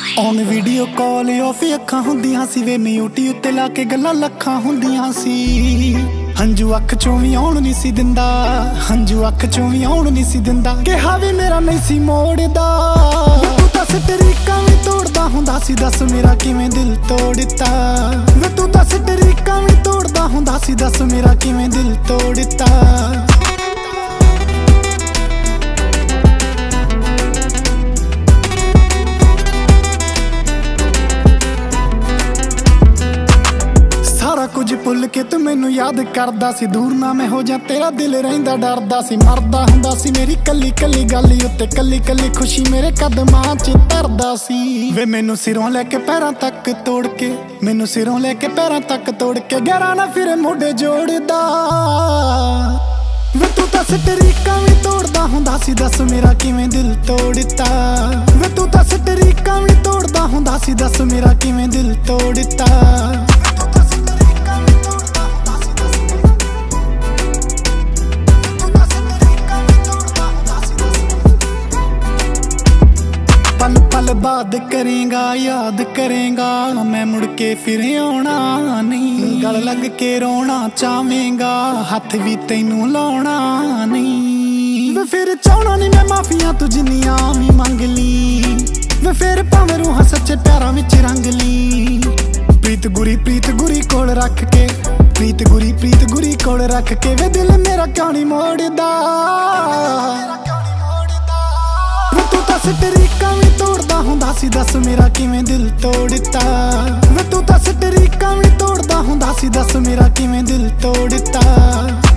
On video call of अखां हुंदियां सी वे म्यूटी उत्ते ला के गल्लां लखां हुंदियां सी। हंजू अख चों भी आउण नहीं सी दिंदा, हंजू अख चों भी आउण नहीं सी दिंदा। कहा वी मेरा नहीं सी मोड़दा, तू दस तरीका भी तोड़दा हुंदा सी, दस मेरा किवें दिल तोड़ता। वे तू दस तरीका भी तोड़दा हुंदा सी, दस मेरा किवें दिल तोड़ता। कुछ भुल के तू मैनू याद करदा सी, दूर ना मैं हो जा तेरा दिल रहिंदा डरदा सी। मरदा हुंदा सी मेरी कली कली गल उत्ते, कली कली खुशी मेरे कदमां च तरदा सी। वे मैनू सिरों लेके पैरां तक तोड़ के, मैनू सिरों लेके पैरां तक तोड़ के गैरां ना फिर मोढे जोड़दा। वे तू दस तरीका भी तोड़दा हुंदा सी, दस मेरा किवें दिल तोड़ता। वे तू दस तरीका भी तोड़दा हुंदा सी, दस मेरा किवें दिल तोड़ता। पल पल बाद करेगा याद करेगा, मैं मुड़ के फिर आना नहीं। गल लग के रोना चाहेगा, हथ भी तैनू लाउणा नहीं। वे फिर चाहना नहीं मैं माफिया तू जिन्नियां भी मंग ली। वे फिर भावें रूहां सच्चे प्यारां विच रंग ली। प्रीत गुरी कोल रख के, प्रीत गुरी कोल रख के, वे दिल मेरा क्यों नहीं मोड़दा। दस तरीका भी तोड़दा हुंदा सी, दस मेरा किवें दिल तोड़ता। वे तू दस तरीका भी तोड़दा हुंदा सी, दस मेरा किवें दिल तोड़ता।